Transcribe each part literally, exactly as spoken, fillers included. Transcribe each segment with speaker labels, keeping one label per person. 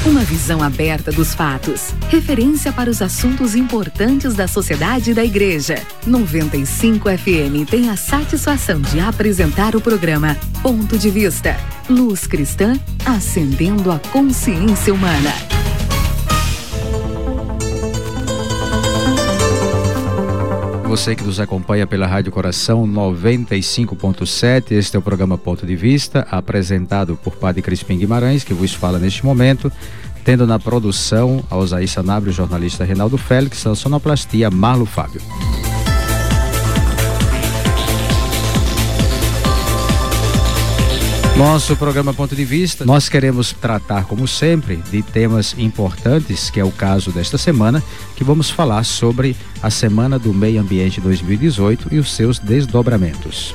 Speaker 1: Uma visão aberta dos fatos. Referência para os assuntos importantes da sociedade e da igreja. noventa e cinco F M tem a satisfação de apresentar o programa Ponto de Vista. Luz cristã, acendendo a consciência humana.
Speaker 2: Você que nos acompanha pela Rádio Coração noventa e cinco ponto sete, este é o programa Ponto de Vista, apresentado por Padre Crispim Guimarães, que vos fala neste momento, tendo na produção Alzair Sanabria, o jornalista Reinaldo Félix, a sonoplastia Marlo Fábio. Nosso programa Ponto de Vista, nós queremos tratar, como sempre, de temas importantes, que é o caso desta semana, que vamos falar sobre a Semana do Meio Ambiente dois mil e dezoito e os seus desdobramentos.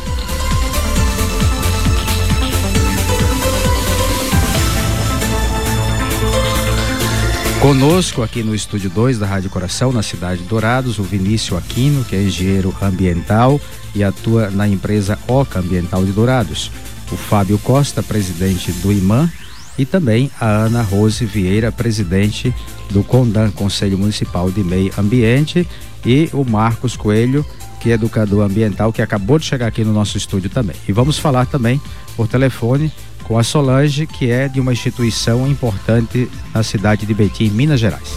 Speaker 2: Conosco aqui no Estúdio dois da Rádio Coração, na cidade de Dourados, o Vinícius Aquino, que é engenheiro ambiental e atua na empresa Oca Ambiental de Dourados. O Fábio Costa, presidente do I M A M, e também a Ana Rose Vieira, presidente do CONDAM, Conselho Municipal de Meio Ambiente, e o Marcos Coelho, que é educador ambiental, que acabou de chegar aqui no nosso estúdio também. E vamos falar também por telefone com a Solange, que é de uma instituição importante na cidade de Betim, Minas Gerais.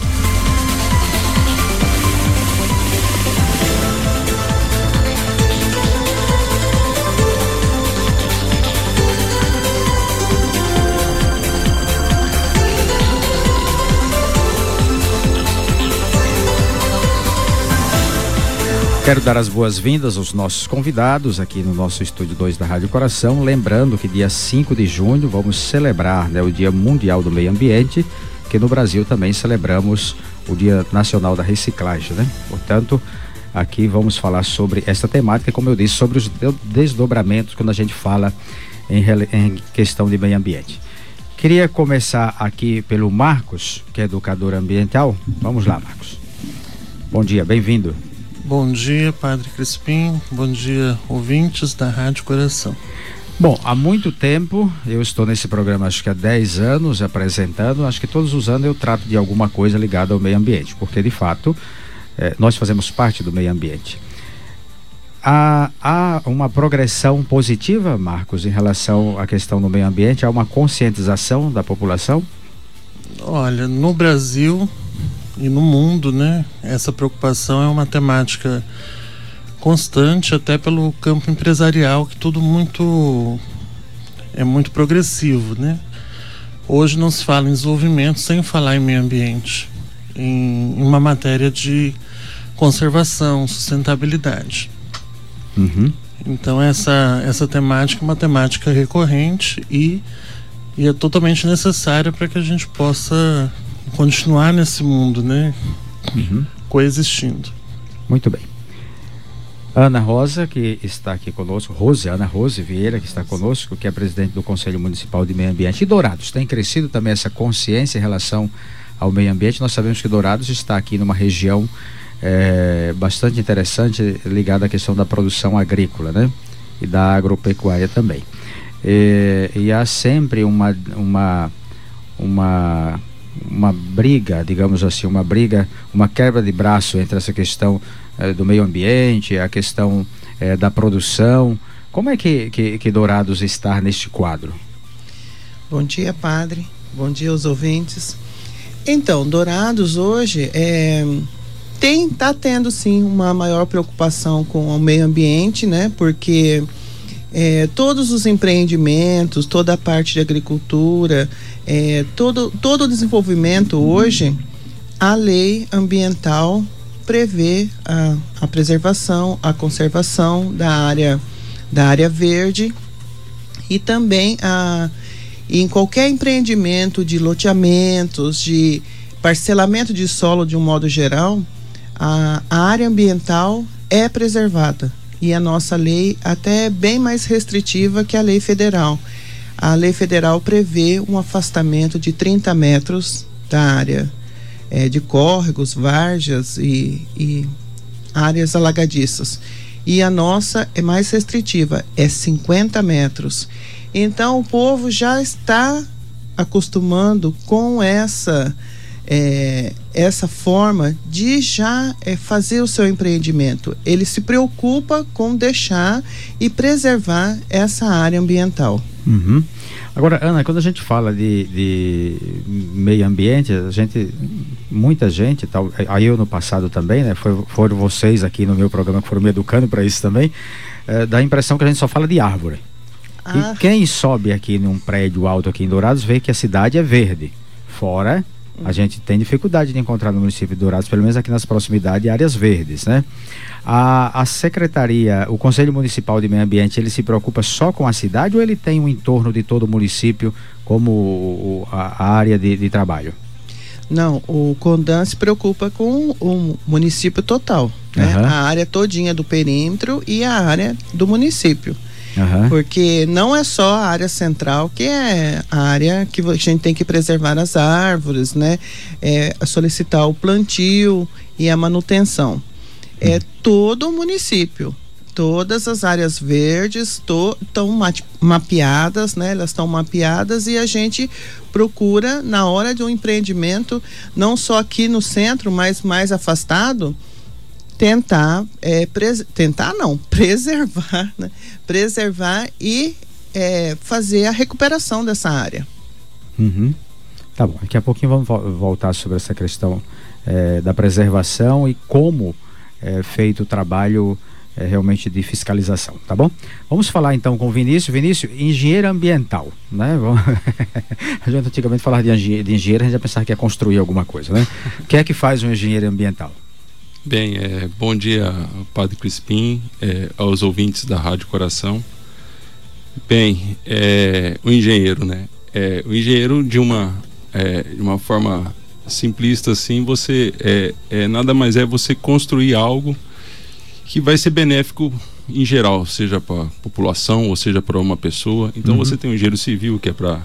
Speaker 2: Quero dar as boas-vindas aos nossos convidados aqui no nosso Estúdio dois da Rádio Coração, lembrando que dia cinco de junho vamos celebrar, né, o Dia Mundial do Meio Ambiente, que no Brasil também celebramos o Dia Nacional da Reciclagem, né? Portanto, aqui vamos falar sobre essa temática, como eu disse, sobre os desdobramentos quando a gente fala em, em questão de meio ambiente. Queria começar aqui pelo Marcos, que é educador ambiental. Vamos lá, Marcos. Bom dia, bem-vindo.
Speaker 3: Bom dia, Padre Crispim. Bom dia, ouvintes da Rádio Coração.
Speaker 2: Bom, há muito tempo, eu estou nesse programa acho que há dez anos apresentando, acho que todos os anos eu trato de alguma coisa ligada ao meio ambiente, porque de fato eh, nós fazemos parte do meio ambiente. Há, há uma progressão positiva, Marcos, em relação à questão do meio ambiente? Há uma conscientização da população?
Speaker 3: Olha, no Brasil e no mundo, né, essa preocupação é uma temática constante, até pelo campo empresarial, que tudo muito é muito progressivo, né? Hoje não se fala em desenvolvimento sem falar em meio ambiente, em, em uma matéria de conservação, sustentabilidade.
Speaker 2: Uhum.
Speaker 3: Então essa, essa temática é uma temática recorrente e, e é totalmente necessária para que a gente possa continuar nesse mundo, né?
Speaker 2: Uhum.
Speaker 3: Coexistindo.
Speaker 2: Muito bem. Ana Rosa, que está aqui conosco, Rose, Ana Rose Vieira, que está conosco, que é presidente do Conselho Municipal de Meio Ambiente. E Dourados, tem crescido também essa consciência em relação ao meio ambiente? Nós sabemos que Dourados está aqui numa região é, bastante interessante, ligada à questão da produção agrícola, né? E da agropecuária também. E, e há sempre uma, uma, uma uma briga, digamos assim, uma briga, uma quebra de braço entre essa questão eh, do meio ambiente, a questão eh, da produção. Como é que, que, que Dourados está neste quadro?
Speaker 4: Bom dia, padre. Bom dia aos ouvintes. Então, Dourados hoje é, tem, tá tendo sim uma maior preocupação com o meio ambiente, né? Porque é, todos os empreendimentos, toda a parte de agricultura, É, todo, todo o desenvolvimento hoje, a lei ambiental prevê a, a preservação, a conservação da área, da área verde e também a, em qualquer empreendimento de loteamentos, de parcelamento de solo de um modo geral, a, a área ambiental é preservada e a nossa lei até é bem mais restritiva que a lei federal. A lei federal prevê um afastamento de trinta metros da área é, de córregos, várzeas e, e áreas alagadiças. E a nossa é mais restritiva, é cinquenta metros. Então o povo já está acostumando com essa é, essa forma de já é, fazer o seu empreendimento. Ele se preocupa com deixar e preservar essa área ambiental.
Speaker 2: Uhum. Agora, Ana, quando a gente fala de, de meio ambiente, a gente, muita gente, tal, aí eu no passado também, né, foi, foram vocês aqui no meu programa que foram me educando para isso também, é, dá a impressão que a gente só fala de árvore. Ah. E quem sobe aqui num prédio alto aqui em Dourados vê que a cidade é verde. Fora, a gente tem dificuldade de encontrar no município de Dourados, pelo menos aqui nas proximidades, áreas verdes, né? A, a Secretaria, o Conselho Municipal de Meio Ambiente, ele se preocupa só com a cidade ou ele tem um entorno de todo o município como o, a, a área de, de trabalho?
Speaker 4: Não, o CONDAN se preocupa com o município total, né? Uhum. A área todinha do perímetro e a área do município. Uhum. Porque não é só a área central que é a área que a gente tem que preservar as árvores, né? É, solicitar o plantio e a manutenção. É todo o município, todas as áreas verdes estão ma mapeadas, né? Elas estão mapeadas e a gente procura na hora de um empreendimento, não só aqui no centro, mas mais afastado, tentar, é, tentar não, preservar, né? Preservar e é, fazer a recuperação dessa área.
Speaker 2: Uhum. Tá bom, daqui a pouquinho vamos vo voltar sobre essa questão é, da preservação e como é feito o trabalho é, realmente de fiscalização, tá bom? Vamos falar então com o Vinícius. Vinícius, engenheiro ambiental, né? A gente antigamente falava de engenheiro, de engenheiro, a gente já pensava que ia construir alguma coisa, né? O que é que faz um engenheiro ambiental?
Speaker 5: Bem, é, bom dia, Padre Crispim, é, aos ouvintes da Rádio Coração. Bem, é, o engenheiro, né? É, o engenheiro, de uma, é, de uma forma simplista assim, você é, é, nada mais é você construir algo que vai ser benéfico em geral, seja para a população ou seja para uma pessoa. Então, uhum. Você tem o engenheiro civil, que é para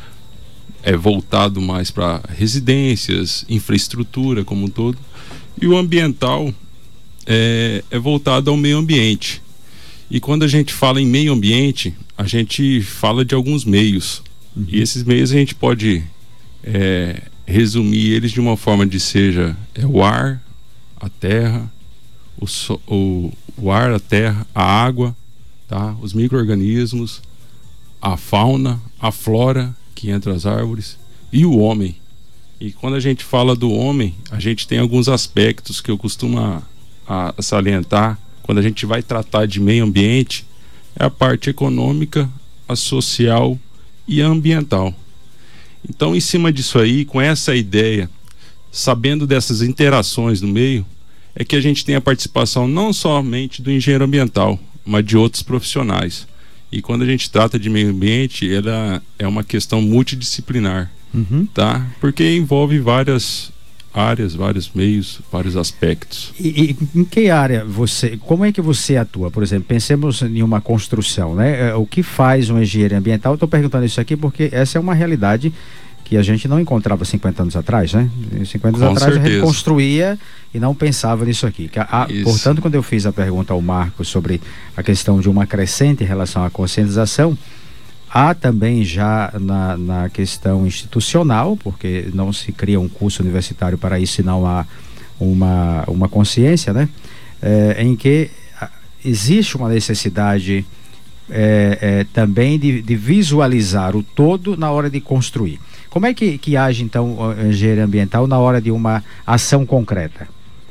Speaker 5: é voltado mais para residências, infraestrutura como um todo. E o ambiental é, é voltado ao meio ambiente. E quando a gente fala em meio ambiente, a gente fala de alguns meios. Uhum. E esses meios a gente pode é, resumir eles de uma forma de seja é, o ar, a terra, o, so, o, o ar, a terra, a água, tá? Os micro-organismos, a fauna, a flora que entra as árvores e o homem. E quando a gente fala do homem, a gente tem alguns aspectos que eu costumo a, a salientar quando a gente vai tratar de meio ambiente, é a parte econômica, a social e a ambiental. Então, em cima disso aí, com essa ideia, sabendo dessas interações no meio, é que a gente tem a participação não somente do engenheiro ambiental, mas de outros profissionais. E quando a gente trata de meio ambiente, ela é uma questão multidisciplinar. Uhum. Tá? Porque envolve várias áreas, vários meios, vários aspectos.
Speaker 2: E, e em que área você, como é que você atua? Por exemplo, pensemos em uma construção, né? O que faz um engenheiro ambiental? Estou perguntando isso aqui porque essa é uma realidade que a gente não encontrava cinquenta anos atrás, né? cinquenta anos atrás certeza. A gente construía e não pensava nisso aqui. A, portanto, quando eu fiz a pergunta ao Marcos sobre a questão de uma crescente em relação à conscientização, há também já na, na questão institucional, porque não se cria um curso universitário para isso, senão há uma, uma consciência, né? É, em que existe uma necessidade é, é, também de, de visualizar o todo na hora de construir. Como é que, que age então o engenheiro ambiental na hora de uma ação concreta?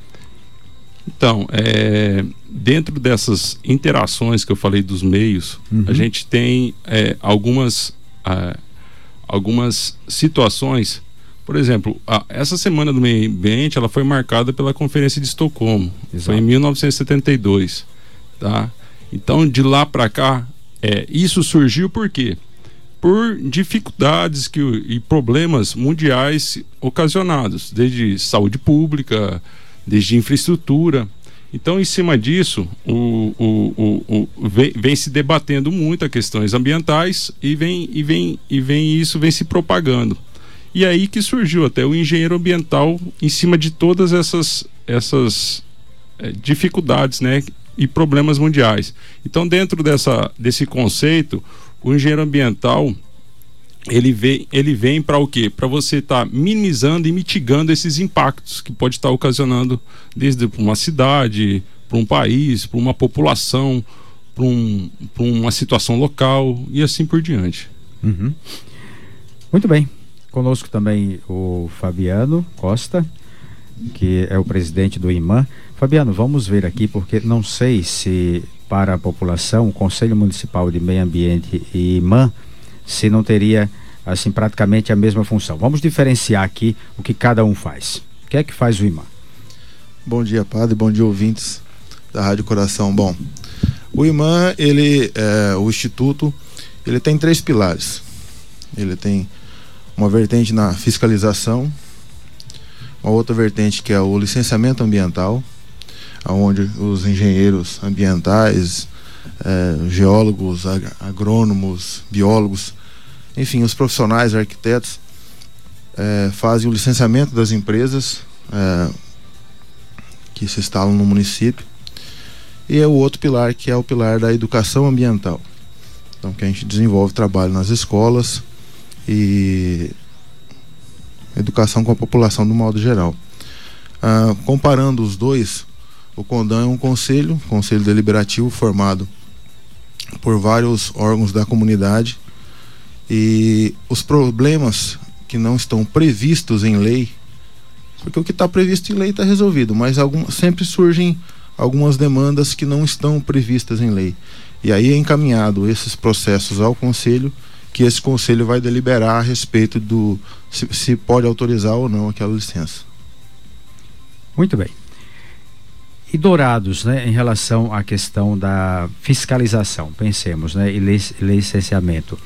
Speaker 5: Então, é, dentro dessas interações que eu falei dos meios, uhum. a gente tem é, algumas, ah, algumas situações. Por exemplo, a, essa semana do meio ambiente, ela foi marcada pela Conferência de Estocolmo. Exato. Foi em mil novecentos e setenta e dois. Tá? Então, de lá para cá, é, isso surgiu por quê? Por dificuldades que, e problemas mundiais ocasionados, desde saúde pública, desde infraestrutura. Então, em cima disso, o, o, o, o, vem, vem se debatendo muito as questões ambientais e, vem, e, vem, e vem isso vem se propagando. E aí que surgiu até o engenheiro ambiental em cima de todas essas, essas é, dificuldades, né, e problemas mundiais. Então, dentro dessa, desse conceito, o engenheiro ambiental ele vem, ele vem para o quê? Para você estar tá minimizando e mitigando esses impactos que pode estar tá ocasionando desde uma cidade, para um país, para uma população, para um, para uma situação local e assim por diante.
Speaker 2: Uhum. Muito bem. Conosco também o Fabiano Costa, que é o presidente do IMAN. Fabiano, vamos ver aqui, porque não sei se para a população, o Conselho Municipal de Meio Ambiente e IMAN, se não teria, assim, praticamente a mesma função. Vamos diferenciar aqui o que cada um faz. O que é que faz o IMAN?
Speaker 6: Bom dia, padre, bom dia, ouvintes da Rádio Coração. Bom, o IMAN, ele, é, o Instituto, ele tem três pilares. Ele tem uma vertente na fiscalização, uma outra vertente que é o licenciamento ambiental, onde os engenheiros ambientais, é, geólogos, ag- agrônomos, biólogos, enfim, os profissionais, arquitetos, é, fazem o licenciamento das empresas é, que se instalam no município. E é o outro pilar, que é o pilar da educação ambiental. Então, que a gente desenvolve trabalho nas escolas e educação com a população do modo geral. Ah, comparando os dois, o CONDAM é um conselho, conselho deliberativo formado por vários órgãos da comunidade, e os problemas que não estão previstos em lei, porque o que está previsto em lei está resolvido, mas algum, sempre surgem algumas demandas que não estão previstas em lei, e aí é encaminhado esses processos ao conselho, que esse conselho vai deliberar a respeito do se, se pode autorizar ou não aquela licença.
Speaker 2: Muito bem. E Dourados, né, em relação à questão da fiscalização, pensemos, né, e lic- licenciamento,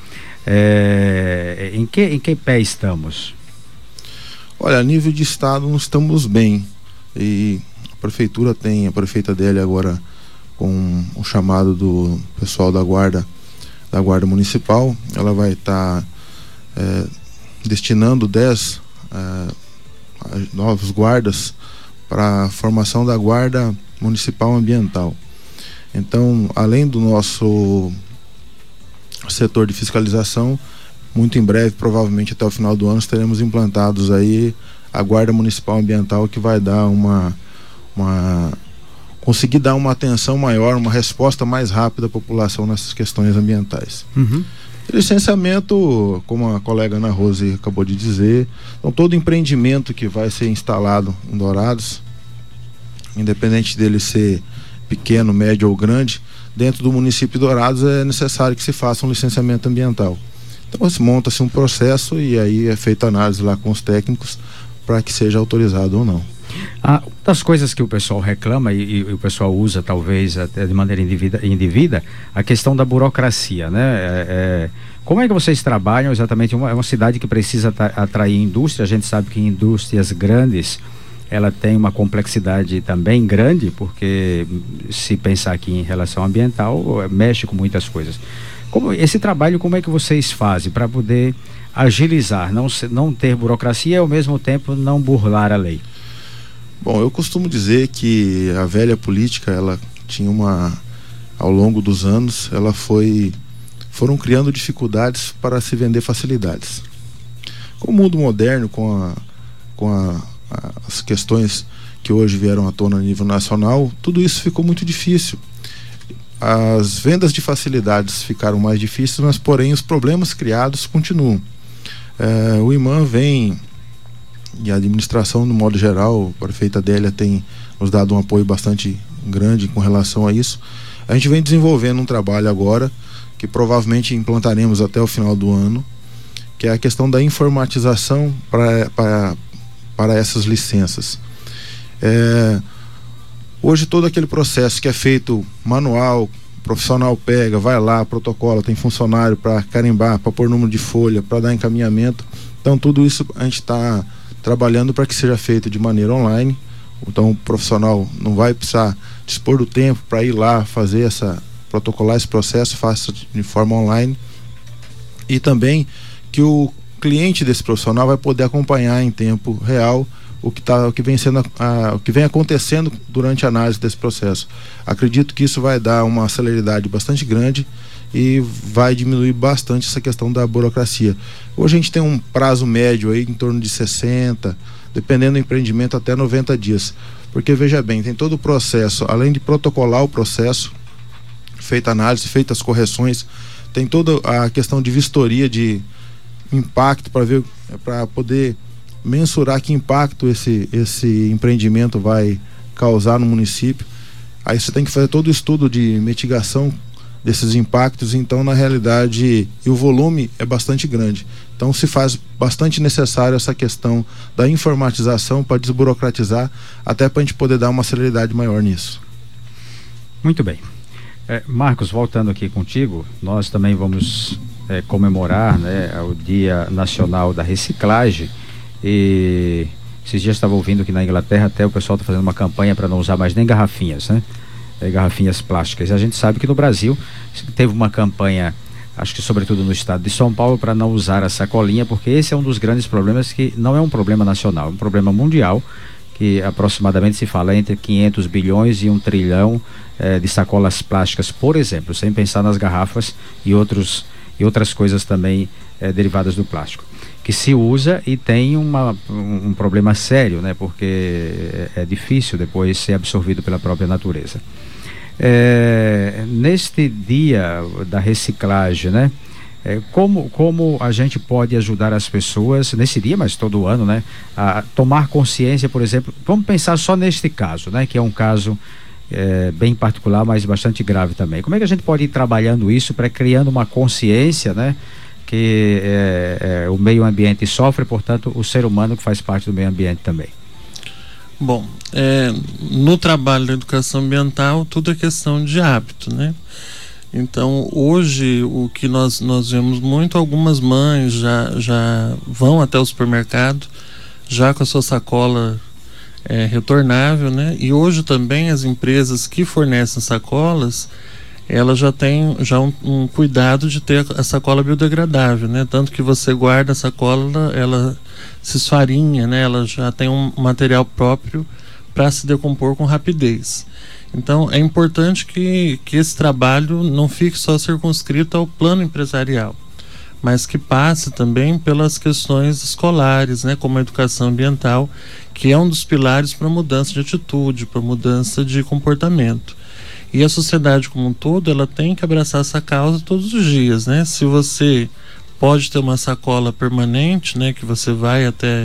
Speaker 2: é, em que em que pé estamos?
Speaker 6: Olha, a nível de estado nós estamos bem, e a prefeitura tem, a prefeita dele agora com o chamado do pessoal da guarda da guarda municipal, ela vai estar tá, é, destinando dez é, novos guardas para a formação da guarda municipal ambiental. Então, além do nosso setor de fiscalização, muito em breve, provavelmente até o final do ano, teremos implantados aí a guarda municipal ambiental, que vai dar uma, uma conseguir dar uma atenção maior, uma resposta mais rápida à população nessas questões ambientais.
Speaker 2: Uhum.
Speaker 6: Licenciamento, como a colega Ana Rose acabou de dizer, então todo empreendimento que vai ser instalado em Dourados, independente dele ser pequeno, médio ou grande, dentro do município de Dourados é necessário que se faça um licenciamento ambiental. Então monta-se um processo e aí é feita análise lá com os técnicos para que seja autorizado ou não.
Speaker 2: Ah, uma das coisas que o pessoal reclama e, e o pessoal usa talvez até de maneira indevida, indevida a questão da burocracia, né? É, é, como é que vocês trabalham exatamente? Uma, é uma cidade que precisa atrair indústria, a gente sabe que indústrias grandes, ela tem uma complexidade também grande, porque se pensar aqui em relação ambiental, mexe com muitas coisas. Como, esse trabalho, como é que vocês fazem para poder agilizar, não, não ter burocracia e ao mesmo tempo não burlar a lei?
Speaker 6: Bom, eu costumo dizer que a velha política, ela tinha uma, ao longo dos anos, ela foi, foram criando dificuldades para se vender facilidades. Com o mundo moderno, com, a, com a, a, as questões que hoje vieram à tona a nível nacional, tudo isso ficou muito difícil. As vendas de facilidades ficaram mais difíceis, mas porém os problemas criados continuam. É, o IMAN vem, e a administração no modo geral, a prefeita Adélia tem nos dado um apoio bastante grande com relação a isso. A gente vem desenvolvendo um trabalho agora, que provavelmente implantaremos até o final do ano, que é a questão da informatização para, para, para essas licenças. É, hoje todo aquele processo que é feito manual, o profissional pega, vai lá, protocola, tem funcionário para carimbar, para pôr número de folha, para dar encaminhamento. Então tudo isso a gente está trabalhando para que seja feito de maneira online. Então o profissional não vai precisar dispor do tempo para ir lá fazer essa, protocolar esse processo, faça de forma online. E também que o cliente desse profissional vai poder acompanhar em tempo real o que, tá, o que vem sendo a, o que vem acontecendo durante a análise desse processo. Acredito que isso vai dar uma celeridade bastante grande e vai diminuir bastante essa questão da burocracia. Hoje a gente tem um prazo médio aí em torno de sessenta, dependendo do empreendimento, até noventa dias. Porque, veja bem, tem todo o processo, além de protocolar o processo, feita a análise, feitas as correções, tem toda a questão de vistoria de impacto para ver, para poder mensurar que impacto esse, esse empreendimento vai causar no município. Aí você tem que fazer todo o estudo de mitigação desses impactos, então na realidade, e o volume é bastante grande, então se faz bastante necessário essa questão da informatização para desburocratizar, até para a gente poder dar uma celeridade maior nisso.
Speaker 2: Muito bem. É, Marcos, voltando aqui contigo, nós também vamos é, comemorar, né, o Dia Nacional da Reciclagem, e esses dias estava ouvindo que na Inglaterra até o pessoal está fazendo uma campanha para não usar mais nem garrafinhas, né? É, garrafinhas plásticas. E a gente sabe que no Brasil teve uma campanha, acho que sobretudo no estado de São Paulo, para não usar a sacolinha, porque esse é um dos grandes problemas, que não é um problema nacional, é um problema mundial, que aproximadamente se fala entre quinhentos bilhões e um trilhão eh, de sacolas plásticas, por exemplo, sem pensar nas garrafas e, outros, e outras coisas também eh, derivadas do plástico, que se usa e tem uma, um, um problema sério, né, porque é, é difícil depois ser absorvido pela própria natureza. É, neste dia da reciclagem, né, é, como, como a gente pode ajudar as pessoas nesse dia, mas todo ano, né, a tomar consciência, por exemplo, vamos pensar só neste caso, né, que é um caso é, bem particular, mas bastante grave também. Como é que a gente pode ir trabalhando isso para criando uma consciência, né, que é, é, o meio ambiente sofre, portanto o ser humano que faz parte do meio ambiente também?
Speaker 3: Bom, é, no trabalho da educação ambiental, tudo é questão de hábito, né? Então, hoje, o que nós, nós vemos muito, algumas mães já, já vão até o supermercado, já com a sua sacola é, retornável, né? E hoje também as empresas que fornecem sacolas, elas já têm já um, um cuidado de ter a sacola biodegradável, né? Tanto que você guarda a sacola, ela se esfarinha, né? Ela já tem um material próprio para se decompor com rapidez. Então é importante que, que esse trabalho não fique só circunscrito ao plano empresarial, mas que passe também pelas questões escolares, né? Como a educação ambiental, que é um dos pilares para mudança de atitude, para mudança de comportamento. E a sociedade como um todo, ela tem que abraçar essa causa todos os dias, né? Se você pode ter uma sacola permanente, né, que você vai até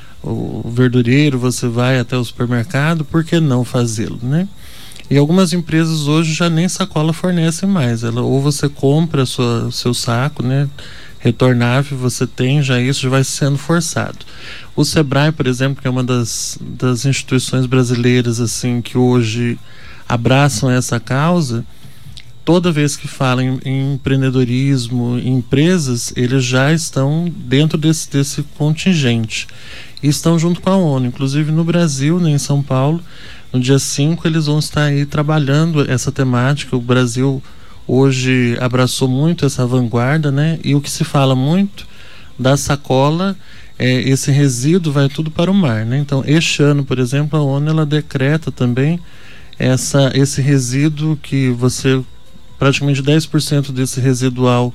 Speaker 3: o verdureiro, você vai até o supermercado, por que não fazê-lo, né? E algumas empresas hoje já nem sacola fornecem mais, ela, ou você compra o seu saco, né, retornável, você tem já isso, já vai sendo forçado. O Sebrae, por exemplo, que é uma das, das instituições brasileiras assim, que hoje abraçam essa causa, toda vez que falam em, em empreendedorismo, em empresas, eles já estão dentro desse, desse contingente e estão junto com a ONU, inclusive no Brasil, né, em São Paulo, no dia cinco eles vão estar aí trabalhando essa temática. O Brasil hoje abraçou muito essa vanguarda, né, e o que se fala muito da sacola, é, esse resíduo vai tudo para o mar, né? Então este ano, por exemplo, a ONU ela decreta também essa, esse resíduo que você praticamente dez por cento desse residual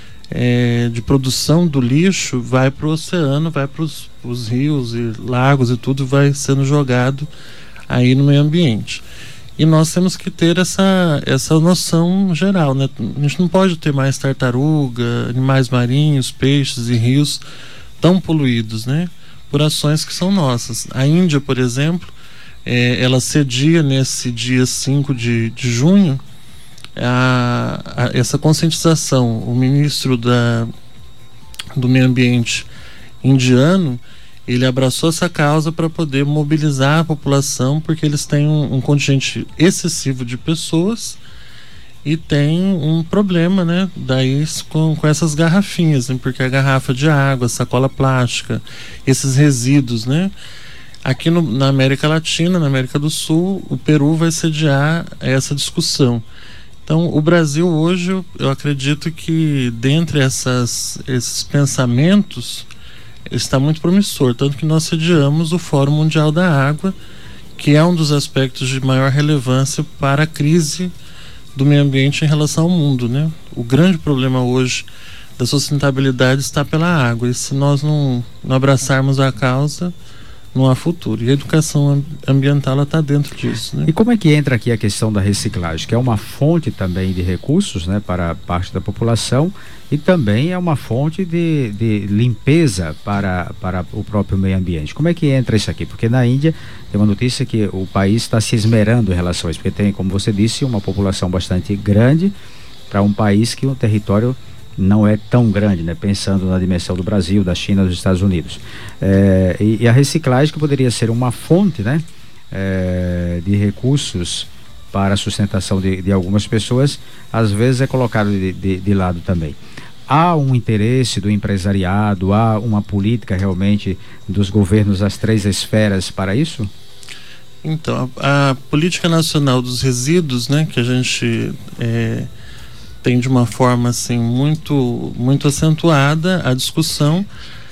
Speaker 3: é, de produção do lixo vai para o oceano, vai para os rios e lagos e tudo, vai sendo jogado aí no meio ambiente. E nós temos que ter essa, essa noção geral, né? A gente não pode ter mais tartaruga, animais marinhos, peixes e rios tão poluídos, né? Por ações que são nossas. A Índia, por exemplo, é, ela cedia nesse dia cinco de, de junho A, a, essa conscientização. O ministro da, do meio ambiente indiano, ele abraçou essa causa para poder mobilizar a população, porque eles têm um, um contingente excessivo de pessoas e tem um problema, né, daí com, com essas garrafinhas, né, porque a garrafa de água, a sacola plástica, esses resíduos, né. Aqui no, na América Latina, na América do Sul, o Peru vai sediar essa discussão. Então, o Brasil hoje, eu, eu acredito que dentre essas, esses pensamentos está muito promissor, tanto que nós sediamos o Fórum Mundial da Água, que é um dos aspectos de maior relevância para a crise do meio ambiente em relação ao mundo, né? O grande problema hoje da sustentabilidade está pela água, e se nós não, não abraçarmos a causa, não há futuro. E a educação ambiental está dentro disso, né?
Speaker 2: E como é que entra aqui a questão da reciclagem, que é uma fonte também de recursos, né, para parte da população, e também é uma fonte de, de limpeza para, para o próprio meio ambiente. Como é que entra isso aqui? Porque na Índia tem uma notícia que o país está se esmerando em relação a isso, porque tem, como você disse, uma população bastante grande para um país que o território não é tão grande, né? Pensando na dimensão do Brasil, da China, dos Estados Unidos. É, e, e a reciclagem, que poderia ser uma fonte, né, é, de recursos para a sustentação de, de algumas pessoas, às vezes é colocado de, de, de lado também. Há um interesse do empresariado, há uma política realmente dos governos das três esferas para isso?
Speaker 3: Então, a, a política nacional dos resíduos, né, que a gente é, tem de uma forma assim muito, muito acentuada a discussão,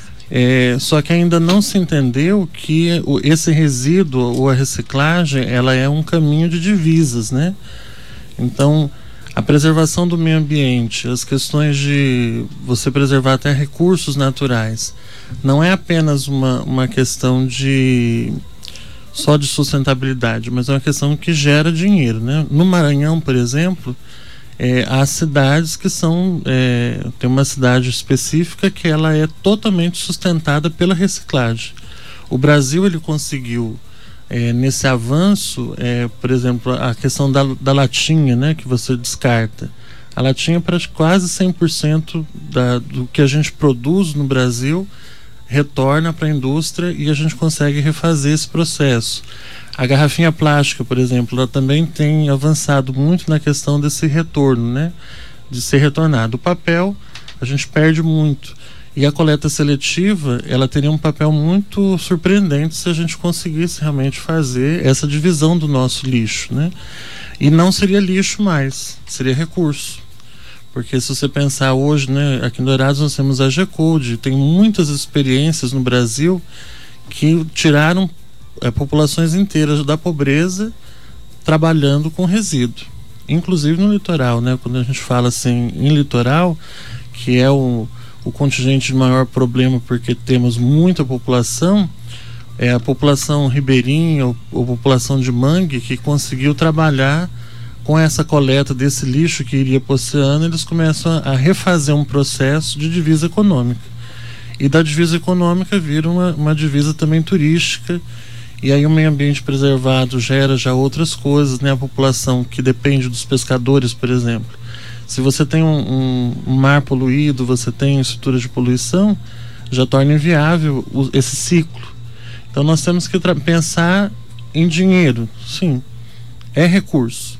Speaker 3: é, só que ainda não se entendeu que o, esse resíduo ou a reciclagem, ela é um caminho de divisas, né? Então, a preservação do meio ambiente, as questões de você preservar até recursos naturais, não é apenas uma, uma questão de só de sustentabilidade, mas é uma questão que gera dinheiro, né? No Maranhão, por exemplo, é, há cidades que são é, tem uma cidade específica que ela é totalmente sustentada pela reciclagem. O Brasil, ele conseguiu É, nesse avanço, é, por exemplo, a questão da, da latinha, né, que você descarta. A latinha, para quase cem por cento da, do que a gente produz no Brasil retorna para a indústria e a gente consegue refazer esse processo. A garrafinha plástica, por exemplo, ela também tem avançado muito na questão desse retorno, né, de ser retornado. O papel, a gente perde muito. E a coleta seletiva, ela teria um papel muito surpreendente se a gente conseguisse realmente fazer essa divisão do nosso lixo, né? E não seria lixo mais, seria recurso. Porque se você pensar hoje, né, aqui em Dourados nós temos a G-Code, tem muitas experiências no Brasil que tiraram é, populações inteiras da pobreza trabalhando com resíduo. Inclusive no litoral, né? Quando a gente fala assim em litoral, que é o o contingente de maior problema porque temos muita população, é a população ribeirinha ou, ou população de mangue que conseguiu trabalhar com essa coleta desse lixo que iria para o oceano. Eles começam a, a refazer um processo de divisa econômica, e da divisa econômica vira uma, uma divisa também turística, e aí o meio ambiente preservado gera já outras coisas, né? A população que depende dos pescadores, por exemplo, se você tem um, um, um mar poluído, você tem estrutura de poluição, já torna inviável o, esse ciclo. Então nós temos que pensar em dinheiro. Sim, é recurso.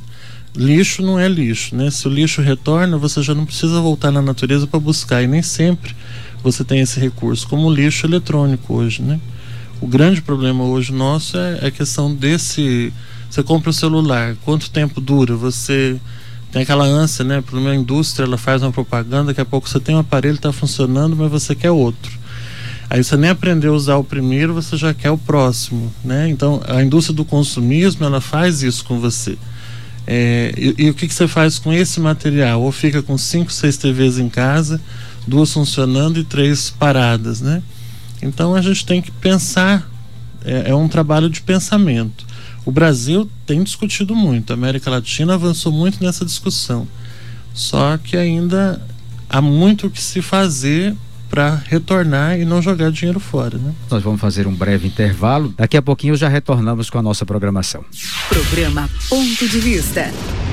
Speaker 3: Lixo não é lixo, né? Se o lixo retorna, você já não precisa voltar na natureza para buscar, e nem sempre você tem esse recurso, como o lixo eletrônico hoje, né? O grande problema hoje nosso é a questão desse... Você compra o celular, quanto tempo dura? Você... Tem aquela ânsia, né? Por uma indústria, ela faz uma propaganda, daqui a pouco você tem um aparelho, está funcionando, mas você quer outro. Aí você nem aprendeu a usar o primeiro, você já quer o próximo, né? Então, a indústria do consumismo, ela faz isso com você. É, e, e o que, que você faz com esse material? Ou fica com cinco, seis T Vs em casa, duas funcionando e três paradas, né? Então, a gente tem que pensar, é, é um trabalho de pensamento. O Brasil tem discutido muito, a América Latina avançou muito nessa discussão, só que ainda há muito o que se fazer para retornar e não jogar dinheiro fora, né?
Speaker 2: Nós vamos fazer um breve intervalo, daqui a pouquinho já retornamos com a nossa programação.
Speaker 1: Programa Ponto de Vista.